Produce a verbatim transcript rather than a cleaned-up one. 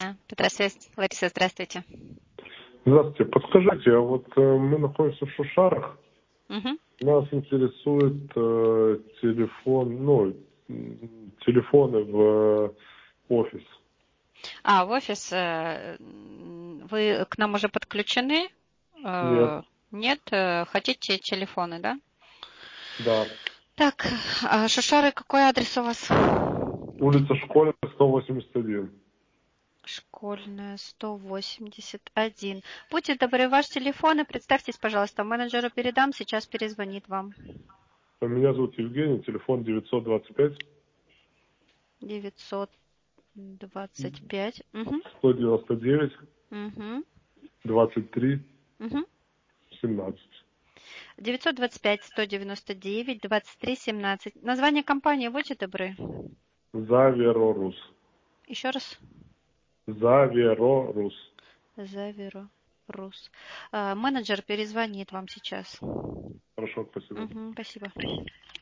Петросвязь. Лариса, здравствуйте. Здравствуйте. Подскажите, а вот э, мы находимся в Шушарах. Угу. Нас интересует э, телефон, ну, м, телефоны в э, офис. А, в офис. э, Вы к нам уже подключены? Нет, Э, Нет? Э, Хотите телефоны, да? да. Так, а Шушары, какой адрес у вас? Улица Школьная, сто восемьдесят один. Школьная, сто восемьдесят один. Будьте добры, ваш телефон и представьтесь, пожалуйста. Менеджеру передам, сейчас перезвонит вам. Меня зовут Евгений, телефон девятьсот двадцать пять девятьсот двадцать пять. Угу. сто девяносто девять Угу. двадцать три Угу. семнадцать. девятьсот двадцать пять сто девяносто девять двадцать три семнадцать. Название компании, будьте добры. Заверорус. Еще раз. Заверорус. Заверо Рус. А, Менеджер перезвонит вам сейчас. Хорошо, спасибо. Мгм, спасибо.